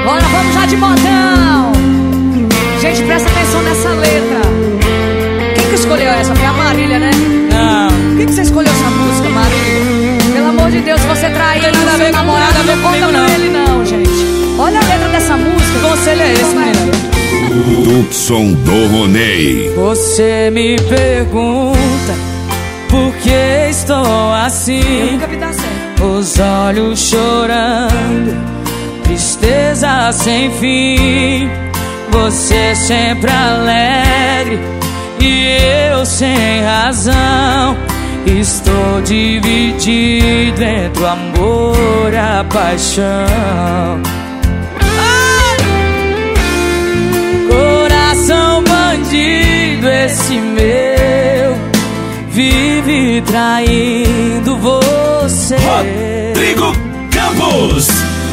Bora, vamos já de modão. Gente, presta atenção nessa letra. Quem que escolheu essa? Foi a Marília, né? Não. Por que você escolheu essa música, Marília? Pelo amor de Deus, você traiu o seu namorado, não conta pra ele não, gente. Olha a letra dessa música. Que conselho é esse, menina? Tucson do Ronei. Você me pergunta por que estou Eu assim, nunca vi dar certo. os olhos chorando, tristeza sem fim. Você sempre alegre e eu sem razão. Estou dividido entre o amor e a paixão. Coração bandido, esse meu vive traindo você. Rodrigo Campos.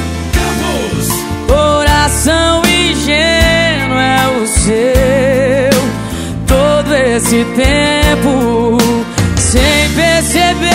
Coração ingênuo é o seu, todo esse tempo sem perceber.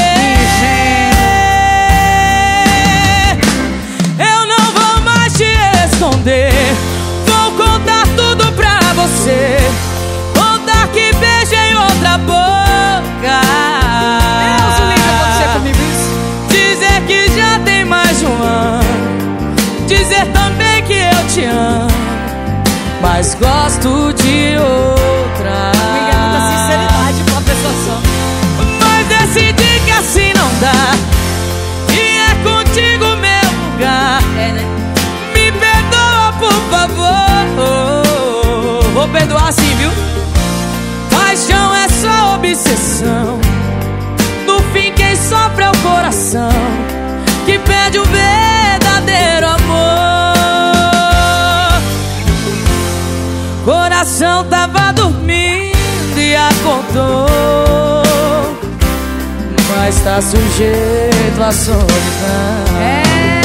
Eu não vou mais te esconder, vou contar tudo pra você. Contar que beijei outra boca. Deus o livre acontecer comigo isso. Dizer que já tem mais de um ano. Dizer também que eu te amo, mas gosto de outra. Miguel, muita sinceridade pra uma pessoa só. Mas decidi que assim não dá, e é contigo meu lugar. É, né? Me perdoa, por favor. Vou perdoar sim, viu? Paixão é só obsessão. No fim quem sofre é o coração, que perde o verdadeiro amor. Coração tava dormindo e acordou, mas tá sujeito à solidão. É.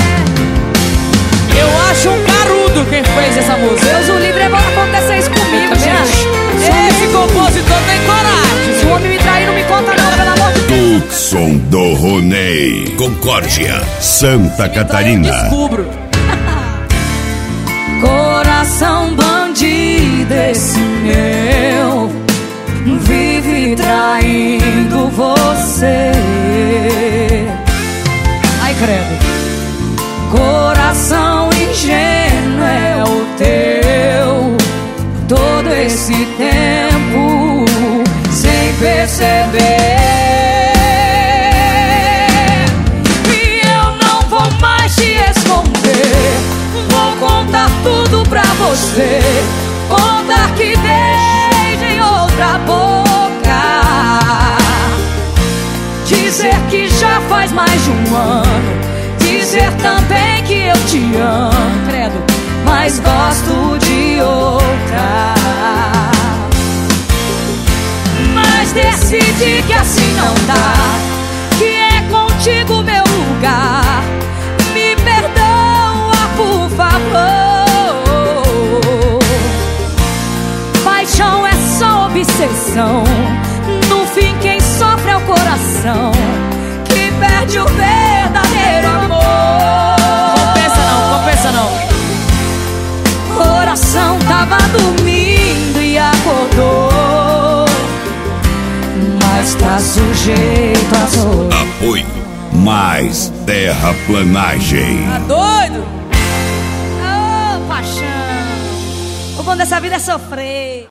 Eu acho um carudo quem fez essa música. Deus o livre, é bom acontecer isso comigo, gente. Esse compositor tem coragem. Se o homem me trair, não me conta não, pelo amor de Deus. Tucson do Ronei. Concórdia, Santa Catarina. Descubro. Coração bandido, esse meu vive traindo você. Ai, credo. Coração ingênuo é o teu, todo esse tempo sem perceber. E eu não vou mais te esconder, vou contar tudo pra você. Contar que beijei em outra boca, dizer que já faz mais de um ano, dizer também que eu te amo, credo, mas gosto de outra. Mas decidi que assim não dá, que é contigo meu lugar. Me perdoa, por favor. Paixão é só obsessão. No fim quem sofre é o coração, que perde o verdadeiro amor. Compensa não. Coração tava dormindo e acordou, mas tá sujeito a solidão. Apoio Mais Terraplanagem. Tá doido? Ô, paixão, o bom dessa vida é sofrer.